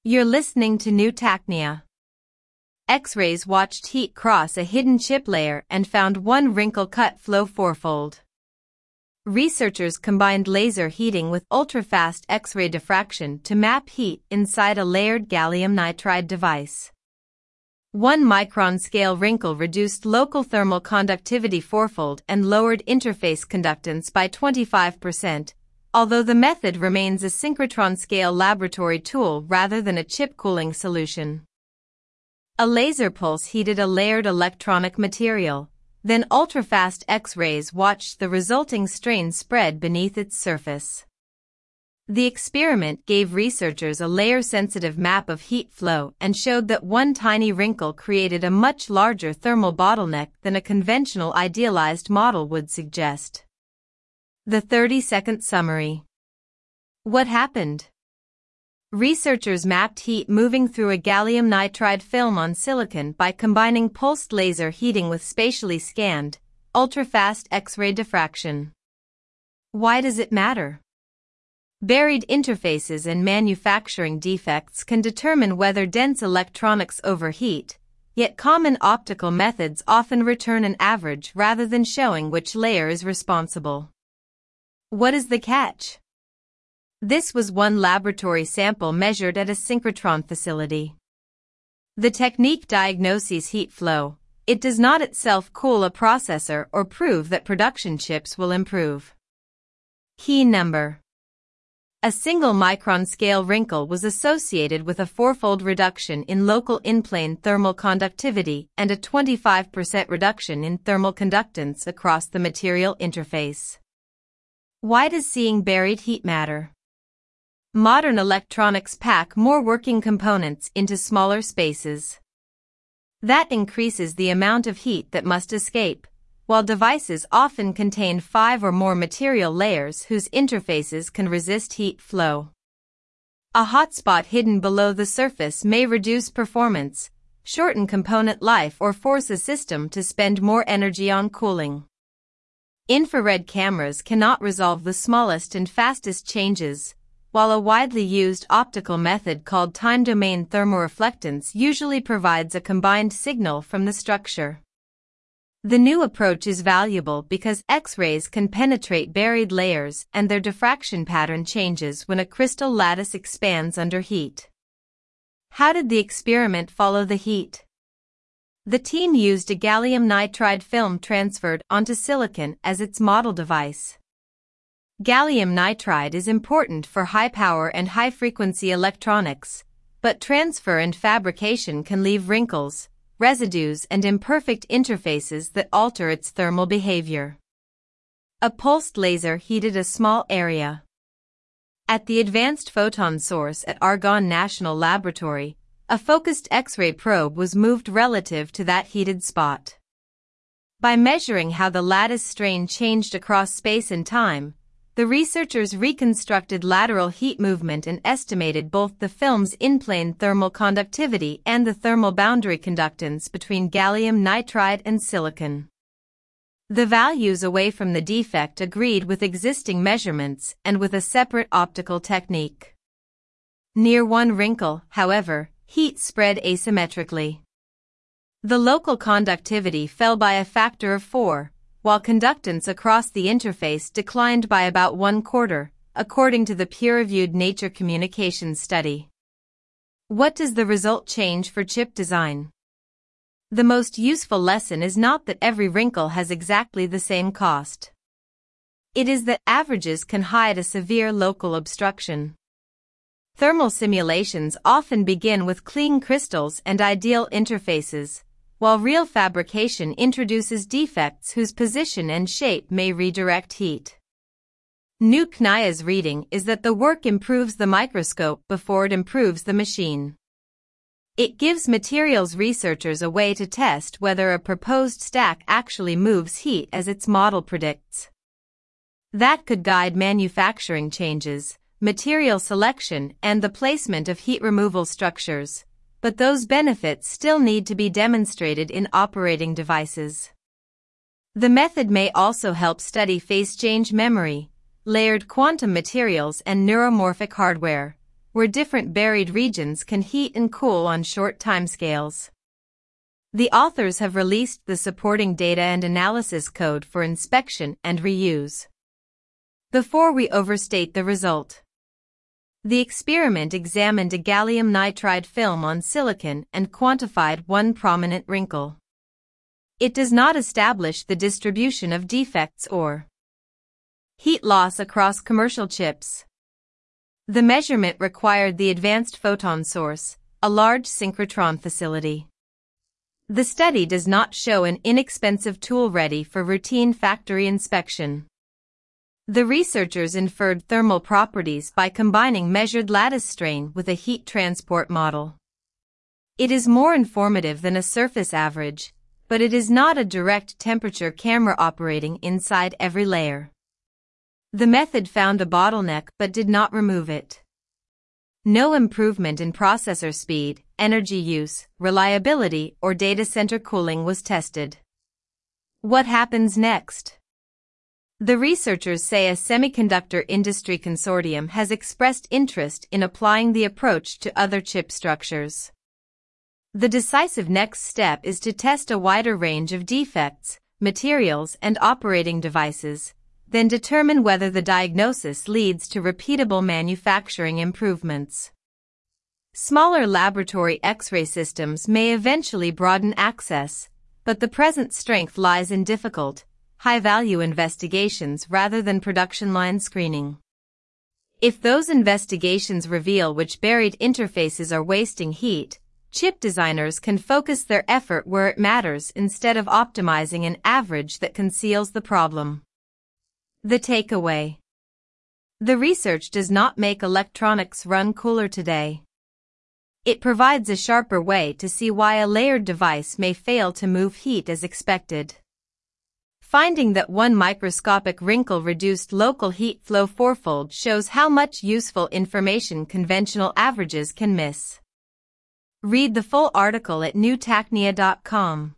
You're listening to New Tacnia. X-rays watched heat cross a hidden chip layer and found one wrinkle cut flow fourfold. Researchers combined laser heating with ultra-fast X-ray diffraction to map heat inside a layered gallium nitride device. 1-micron scale wrinkle reduced local thermal conductivity fourfold and lowered interface conductance by 25%, although the method remains a synchrotron-scale laboratory tool rather than a chip cooling solution. A laser pulse heated a layered electronic material, then ultra-fast X-rays watched the resulting strain spread beneath its surface. The experiment gave researchers a layer-sensitive map of heat flow and showed that one tiny wrinkle created a much larger thermal bottleneck than a conventional idealized model would suggest. The 30-second summary. What happened? Researchers mapped heat moving through a gallium nitride film on silicon by combining pulsed laser heating with spatially scanned, ultra-fast X-ray diffraction. Why does it matter? Buried interfaces and manufacturing defects can determine whether dense electronics overheat, yet common optical methods often return an average rather than showing which layer is responsible. What is the catch? This was one laboratory sample measured at a synchrotron facility. The technique diagnoses heat flow. It does not itself cool a processor or prove that production chips will improve. Key number. A single micron scale wrinkle was associated with a fourfold reduction in local in-plane thermal conductivity and a 25% reduction in thermal conductance across the material interface. Why does seeing buried heat matter? Modern electronics pack more working components into smaller spaces. That increases the amount of heat that must escape, while devices often contain 5 or more material layers whose interfaces can resist heat flow. A hotspot hidden below the surface may reduce performance, shorten component life, or force a system to spend more energy on cooling. Infrared cameras cannot resolve the smallest and fastest changes, while a widely used optical method called time-domain thermoreflectance usually provides a combined signal from the structure. The new approach is valuable because X-rays can penetrate buried layers and their diffraction pattern changes when a crystal lattice expands under heat. How did the experiment follow the heat? The team used a gallium nitride film transferred onto silicon as its model device. Gallium nitride is important for high-power and high-frequency electronics, but transfer and fabrication can leave wrinkles, residues, and imperfect interfaces that alter its thermal behavior. A pulsed laser heated a small area. At the Advanced Photon Source at Argonne National Laboratory, a focused X-ray probe was moved relative to that heated spot. By measuring how the lattice strain changed across space and time, the researchers reconstructed lateral heat movement and estimated both the film's in-plane thermal conductivity and the thermal boundary conductance between gallium nitride and silicon. The values away from the defect agreed with existing measurements and with a separate optical technique. Near one wrinkle, however, heat spread asymmetrically. The local conductivity fell by a factor of 4, while conductance across the interface declined by about 1/4, according to the peer-reviewed Nature Communications study. What does the result change for chip design? The most useful lesson is not that every wrinkle has exactly the same cost. It is that averages can hide a severe local obstruction. Thermal simulations often begin with clean crystals and ideal interfaces, while real fabrication introduces defects whose position and shape may redirect heat. New Tacnia's reading is that the work improves the microscope before it improves the machine. It gives materials researchers a way to test whether a proposed stack actually moves heat as its model predicts. That could guide manufacturing changes, material selection, and the placement of heat removal structures, but those benefits still need to be demonstrated in operating devices. The method may also help study phase change memory, layered quantum materials, and neuromorphic hardware, where different buried regions can heat and cool on short timescales. The authors have released the supporting data and analysis code for inspection and reuse. Before we overstate the result, the experiment examined a gallium nitride film on silicon and quantified one prominent wrinkle. It does not establish the distribution of defects or heat loss across commercial chips. The measurement required the Advanced Photon Source, a large synchrotron facility. The study does not show an inexpensive tool ready for routine factory inspection. The researchers inferred thermal properties by combining measured lattice strain with a heat transport model. It is more informative than a surface average, but it is not a direct temperature camera operating inside every layer. The method found a bottleneck but did not remove it. No improvement in processor speed, energy use, reliability, or data center cooling was tested. What happens next? The researchers say a semiconductor industry consortium has expressed interest in applying the approach to other chip structures. The decisive next step is to test a wider range of defects, materials, and operating devices, then determine whether the diagnosis leads to repeatable manufacturing improvements. Smaller laboratory X-ray systems may eventually broaden access, but the present strength lies in difficult, high-value investigations rather than production line screening. If those investigations reveal which buried interfaces are wasting heat, chip designers can focus their effort where it matters instead of optimizing an average that conceals the problem. The takeaway: the research does not make electronics run cooler today. It provides a sharper way to see why a layered device may fail to move heat as expected. Finding that one microscopic wrinkle reduced local heat flow fourfold shows how much useful information conventional averages can miss. Read the full article at newtacnia.com.